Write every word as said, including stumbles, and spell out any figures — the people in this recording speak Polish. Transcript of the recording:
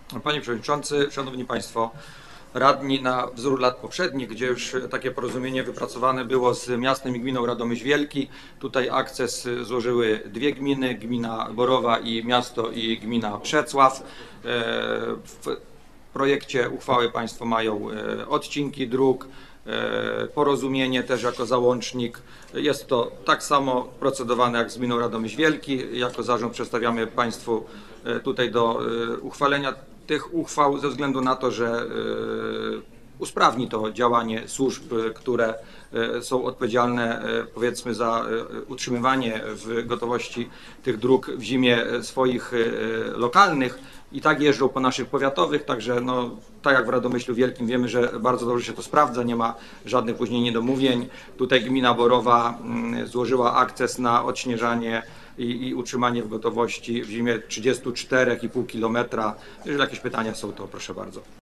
Panie Przewodniczący, Szanowni Państwo, radni, na wzór lat poprzednich, gdzie już takie porozumienie wypracowane było z miastem i gminą Radomyśl Wielki. Tutaj akces złożyły dwie gminy, gmina Borowa i miasto i gmina Przecław. W projekcie uchwały Państwo mają odcinki dróg, porozumienie też jako załącznik. Jest to tak samo procedowane jak z gminą Radomyśl Wielki. Jako zarząd przedstawiamy Państwu tutaj do uchwalenia tych uchwał ze względu na to, że usprawni to działanie służb, które są odpowiedzialne, powiedzmy, za utrzymywanie w gotowości tych dróg w zimie swoich lokalnych. I tak jeżdżą po naszych powiatowych, także no, tak jak w Radomyślu Wielkim wiemy, że bardzo dobrze się to sprawdza, nie ma żadnych później niedomówień. Tutaj gmina Borowa złożyła akces na odśnieżanie i, i utrzymanie w gotowości w zimie trzydzieści cztery i pół kilometra. Jeżeli jakieś pytania są, to proszę bardzo.